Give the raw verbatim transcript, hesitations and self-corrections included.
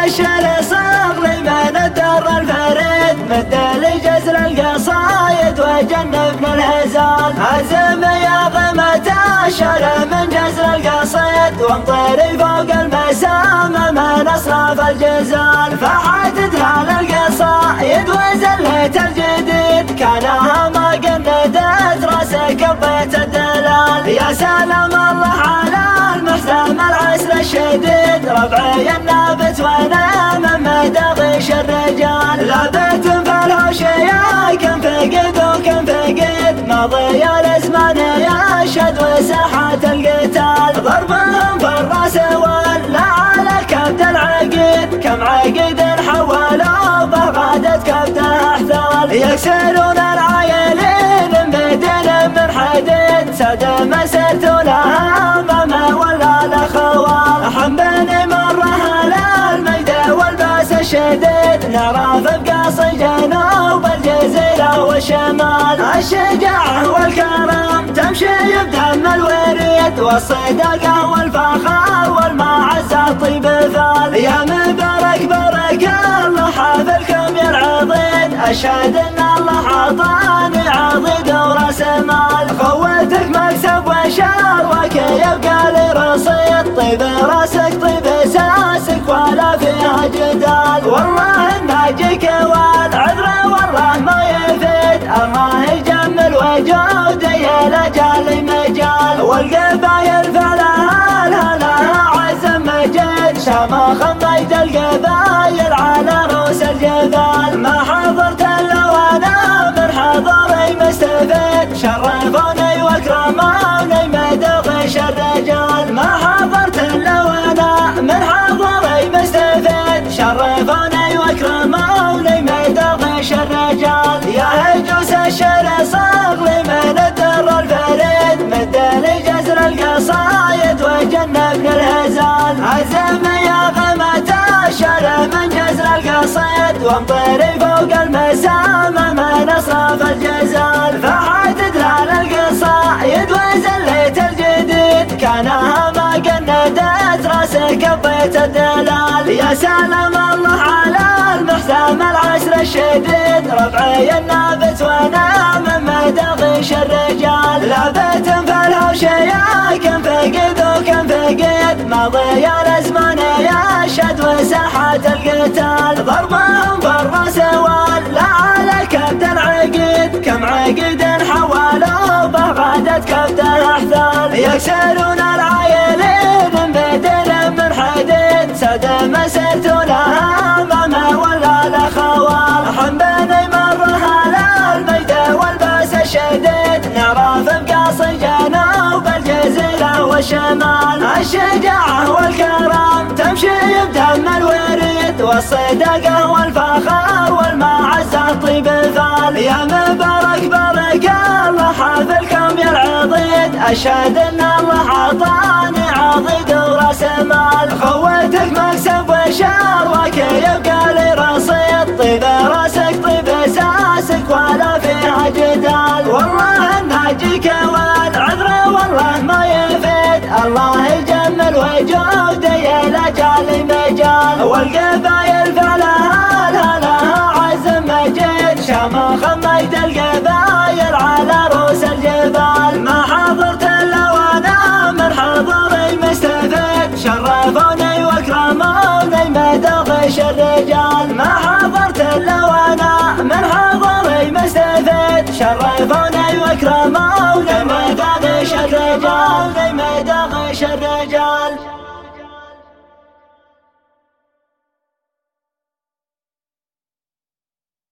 الشعر صغلي من الدر الفريد مد لجزر القصايد وجنبنا الهزال. هزم يا غمة الشعر من جزر القصيد وامطري فوق المسام من اصراف الجزال. فحت دلال القصايد وزلت الجديد كانها ما قندت راسك ببيت الدلال. يا سلام الله على المحزم العسر الشديد ربعي النابت وانا من مدغش الرجال. لابت فالهوش يا كم فقد وكم فقد ماضي الازمان يشهد وساحات القتال. ضربهم في الراس ولا على كبد العقيد كم عقيد حولوا بغادة كبد احثال. يكسرون العايلين بدين من حديد سد مسرت لها ماما ولا الاخوال. حمبني مره للمجد والباس الشديد نرى في بقاص جنوب الجزيره والشمال. الشجاعه والكرم تمشي بدم الوريد والصداقه والفخر والمعزه طيب فال. يا مبارك بارك الله حافلكم يا العضيد اشهد ان الله عطاني عضيد وراس مال. خوتك مكسب وشروك يبقى لي رصيد طيب راسك طيب اساسك ولا فيها جدال. والله الناجيك والعذر والله ما يفيد الله يجمل وجودي يا لجال مجال. والقبايل فلها لها عزم مجد شمخ مجد القبايل على رؤوس الجبال. ما حضرت الا وانا من حضري مستفيد شرفوني واكرموني مدغش الرجال. ما حضرت الا وانا من حضري مستفيد شرفوني واكرموني مدغش الرجال. يا هجوس الشعر صغلي من الدر الفريد مد لجزر القصايد وجنبنا الهزال. هزم يا غمة الشعر من جزر القصيد وامطري فوق المسام من اصراف الجزال. فحت دلال القصايد وزلت الجديد كانها ما قندت راسك ببيت الدلال. يا سلام الله على المحزم العسر الشديد ربعي النابت وانا من مدغش الرجال. لابت فالهوش يا كم فقد وكم فقد ماضي الازمان يشهد وساحات القتال. ضربهم في الراس ولا على كبد العقيد كم عقيد حولوا بغادة كبد احثال. يكسرون العايلين بدين من حديد سد مسرت لها ماما ولا الاخوال. حمبني مره للمجد والباس الشديد نرى في بقاص جنوب الجزيره والشمال. الشجاعه والكرم تمشي بدم الوريد والصداقه والفخر والمعزه طيب فال. يا مبارك بارك الله حافلكم يا العضيد اشهد ان الله عطاني عضيد وراس مال. خوتك مكسب وشروك يبقى لي رصيد طيب راسك طيب اساسك ولا فيها جدال. والله الناجيك والعذر والله ما يفيد الله يجمل وجودي يا لجال مجال. والقبايل فلها لها عزم مجد شمخ مجد القبايل على رؤوس الجبال. ما حضرت الا وانا من حضري مستفيد شرفوني واكرموني مدغش الرجال. ما حضرت الا وانا من حضري مستفيد شرفوني واكرموني مدغش الرجال.